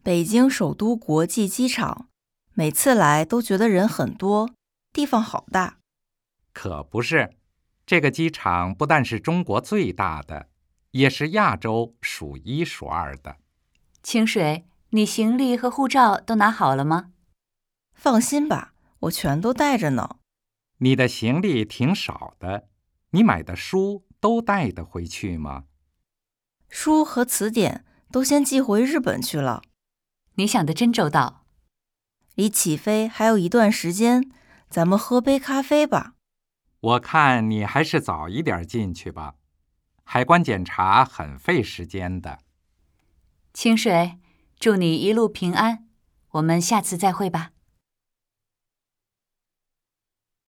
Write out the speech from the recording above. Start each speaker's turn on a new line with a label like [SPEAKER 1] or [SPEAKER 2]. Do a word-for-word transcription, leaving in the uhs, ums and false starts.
[SPEAKER 1] 北京首都国际机场，每次来都觉得人很多，地方好大。
[SPEAKER 2] 可不是，这个机场不但是中国最大的，也是亚洲数一数二的。
[SPEAKER 3] 清水，你行李和护照都拿好了吗？
[SPEAKER 1] 放心吧，我全都带着呢。
[SPEAKER 2] 你的行李挺少的，你买的书都带得回去吗？
[SPEAKER 1] 书和词典都先寄回日本去了。
[SPEAKER 3] 你想得真周到。
[SPEAKER 1] 离起飞还有一段时间，咱们喝杯咖啡吧。
[SPEAKER 2] 我看你还是早一点进去吧，海关检查很费时间的。
[SPEAKER 3] 清水，祝你一路平安，我们下次再会吧。